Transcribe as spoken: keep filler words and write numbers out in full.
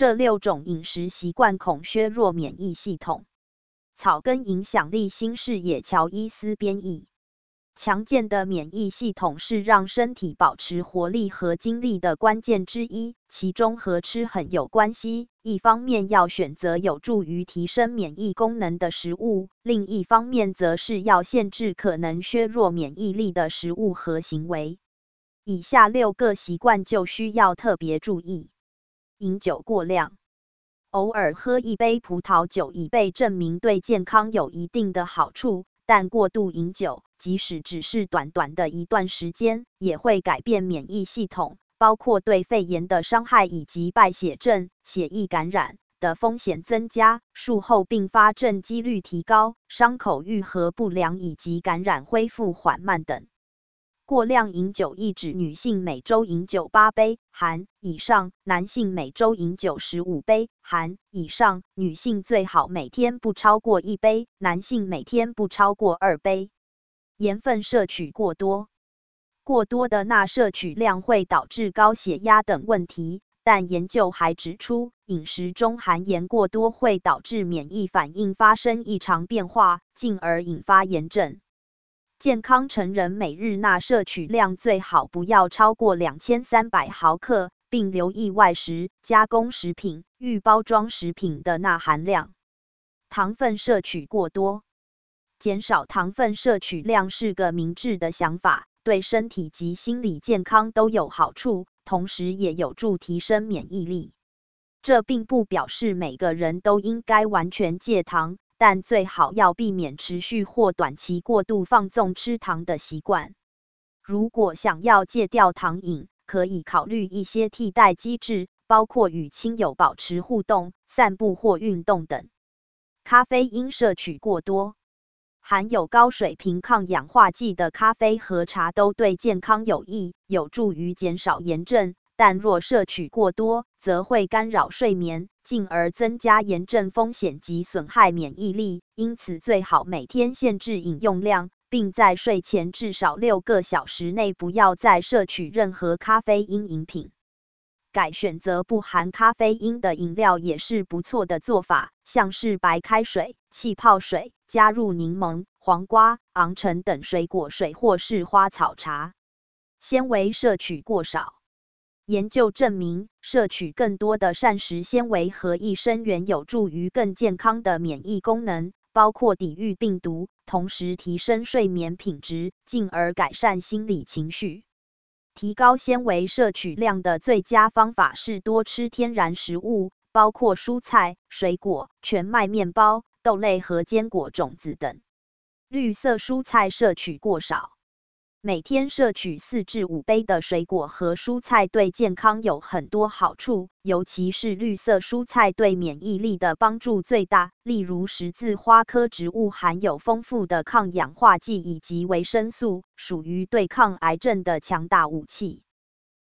这六种饮食习惯恐削弱免疫系统。草根影响力新视野乔伊斯编译。强健的免疫系统是让身体保持活力和精力的关键之一，其中和吃很有关系。一方面要选择有助于提升免疫功能的食物，另一方面则是要限制可能削弱免疫力的食物和行为。以下六个习惯就需要特别注意。饮酒过量。偶尔喝一杯葡萄酒已被证明对健康有一定的好处，但过度饮酒，即使只是短短的一段时间，也会改变免疫系统，包括对肺炎的伤害以及败血症、血液感染的风险增加，术后并发症几率提高，伤口愈合不良以及感染恢复缓慢等。过量饮酒意指女性每周饮酒八杯含以上，男性每周饮酒十五杯含以上，女性最好每天不超过一杯，男性每天不超过二杯。盐分摄取过多。过多的钠摄取量会导致高血压等问题，但研究还指出，饮食中含盐过多会导致免疫反应发生异常变化，进而引发炎症。健康成人每日钠摄取量最好不要超过两千三百毫克，并留意外食、加工食品、预包装食品的钠含量。糖分摄取过多。减少糖分摄取量是个明智的想法，对身体及心理健康都有好处，同时也有助提升免疫力。这并不表示每个人都应该完全戒糖，但最好要避免持续或短期过度放纵吃糖的习惯。如果想要戒掉糖瘾，可以考虑一些替代机制，包括与亲友保持互动、散步或运动等。咖啡因摄取过多。含有高水平抗氧化剂的咖啡和茶都对健康有益，有助于减少炎症，但若摄取过多，则会干扰睡眠，进而增加炎症风险及损害免疫力，因此最好每天限制饮用量，并在睡前至少六个小时内不要再摄取任何咖啡因饮品。改选择不含咖啡因的饮料也是不错的做法，像是白开水、气泡水，加入柠檬、黄瓜、昂橙等水果水或是花草茶。纤维摄取过少。研究证明，摄取更多的膳食纤维和益生元有助于更健康的免疫功能，包括抵御病毒，同时提升睡眠品质，进而改善心理情绪。提高纤维摄取量的最佳方法是多吃天然食物，包括蔬菜、水果、全麦面包、豆类和坚果种子等。绿色蔬菜摄取过少。每天摄取四至五杯的水果和蔬菜对健康有很多好处，尤其是绿色蔬菜对免疫力的帮助最大，例如十字花科植物含有丰富的抗氧化剂以及维生素，属于对抗癌症的强大武器。